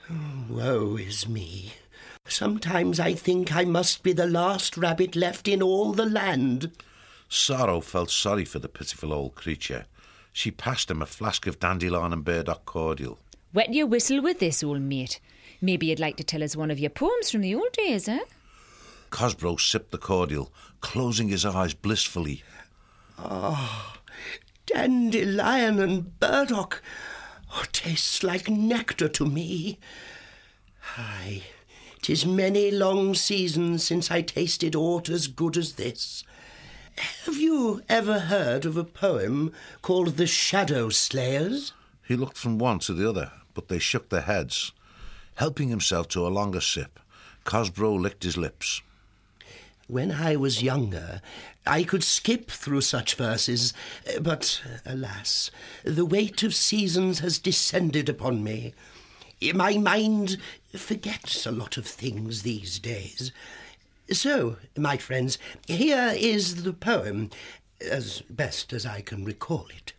Woe is me. Sometimes I think I must be the last rabbit left in all the land. Sorrow felt sorry for the pitiful old creature. She passed him a flask of dandelion and burdock cordial. Wet your whistle with this, old mate. Maybe you'd like to tell us one of your poems from the old days, eh? Cosbro sipped the cordial, closing his eyes blissfully. Dandelion and burdock tastes like nectar to me. Aye, 'tis many long seasons since I tasted aught as good as this. Have you ever heard of a poem called The Shadow Slayers? He looked from one to the other, but they shook their heads. Helping himself to a longer sip, Cosbro licked his lips. When I was younger, I could skip through such verses, but, alas, the weight of seasons has descended upon me. My mind forgets a lot of things these days. So, my friends, here is the poem, as best as I can recall it.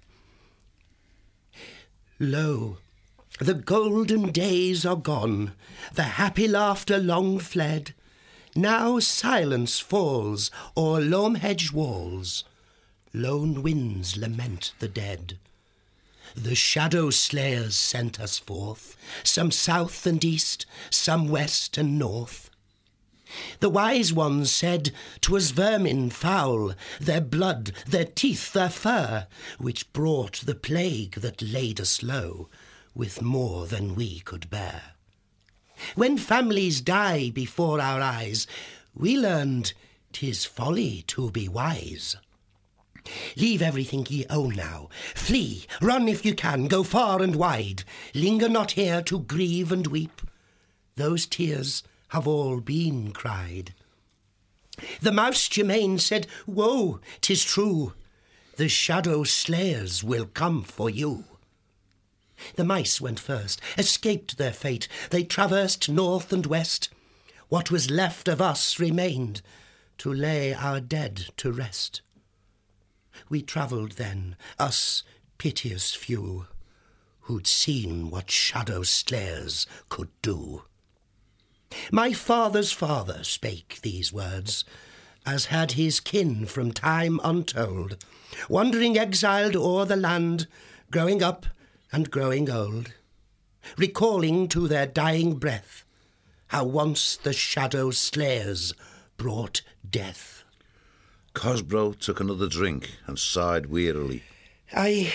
Lo, the golden days are gone, the happy laughter long fled. Now silence falls o'er loam-hedged walls, lone winds lament the dead. The shadow slayers sent us forth, some south and east, some west and north. The wise ones said 'twas vermin foul, their blood, their teeth, their fur, which brought the plague that laid us low, with more than we could bear. When families die before our eyes, we learned 'tis folly to be wise. Leave everything ye own now. Flee, run if you can, go far and wide. Linger not here to grieve and weep. Those tears have all been cried. The mouse Germain said, Woe, 'tis true. The shadow slayers will come for you. The mice went first, escaped their fate. They traversed north and west. What was left of us remained to lay our dead to rest. We travelled then, us piteous few, who'd seen what shadow slayers could do. My father's father spake these words, as had his kin from time untold, wandering exiled o'er the land, growing up and growing old, recalling to their dying breath how once the shadow slayers brought death. Cosbro took another drink and sighed wearily. I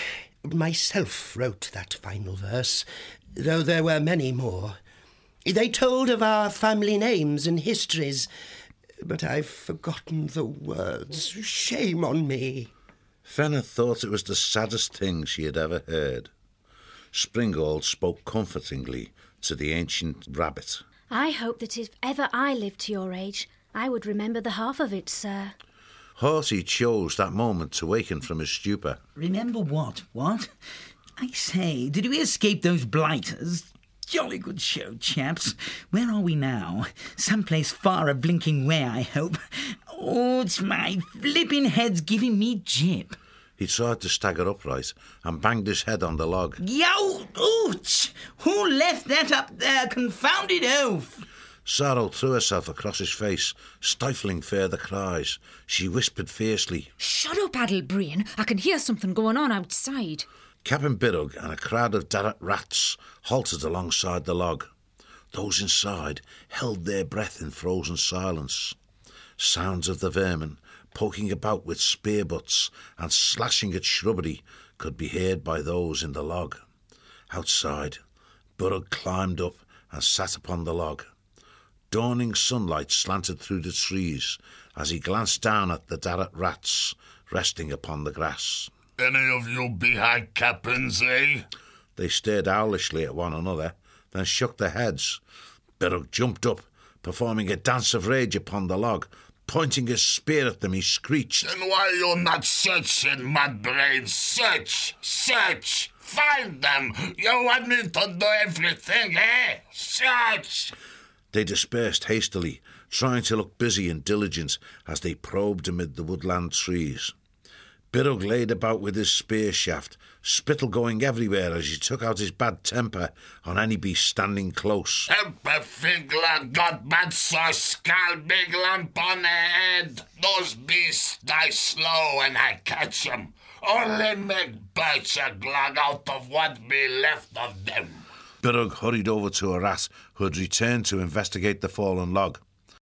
myself wrote that final verse, though there were many more. They told of our family names and histories, but I've forgotten the words. Shame on me. Fenna thought it was the saddest thing she had ever heard. Springald spoke comfortingly to the ancient rabbit. I hope that if ever I lived to your age, I would remember the half of it, sir. Horsey chose that moment to waken from his stupor. Remember what? What? I say, did we escape those blighters? Jolly good show, chaps. Where are we now? Someplace far a blinking way, I hope. Oh, it's my flipping head's giving me jip. He tried to stagger upright and banged his head on the log. Yow! Ouch! Who left that up there, confounded oaf? Sorrow threw herself across his face, stifling further cries. She whispered fiercely, Shut up, Adelbreen. I can hear something going on outside. Captain Birrug and a crowd of Darrat rats halted alongside the log. Those inside held their breath in frozen silence. Sounds of the vermin, poking about with spear butts and slashing at shrubbery, could be heard by those in the log. Outside, Birrug climbed up and sat upon the log. Dawning sunlight slanted through the trees as he glanced down at the Darrat rats resting upon the grass. Any of you behind captains, eh? They stared owlishly at one another, then shook their heads. Birrug jumped up, performing a dance of rage upon the log. Pointing his spear at them, he screeched, Then why you not searching, mad brains? Search! Search! Find them! You want me to do everything, eh? Search! They dispersed hastily, trying to look busy and diligent as they probed amid the woodland trees. Birrug laid about with his spear shaft, spittle going everywhere as he took out his bad temper on any beast standing close. Temper figler got bad so skull big lump on the head. Those beasts die slow when I catch 'em. Only make bites a glug out of what be left of them. Birrug hurried over to a rat who had returned to investigate the fallen log.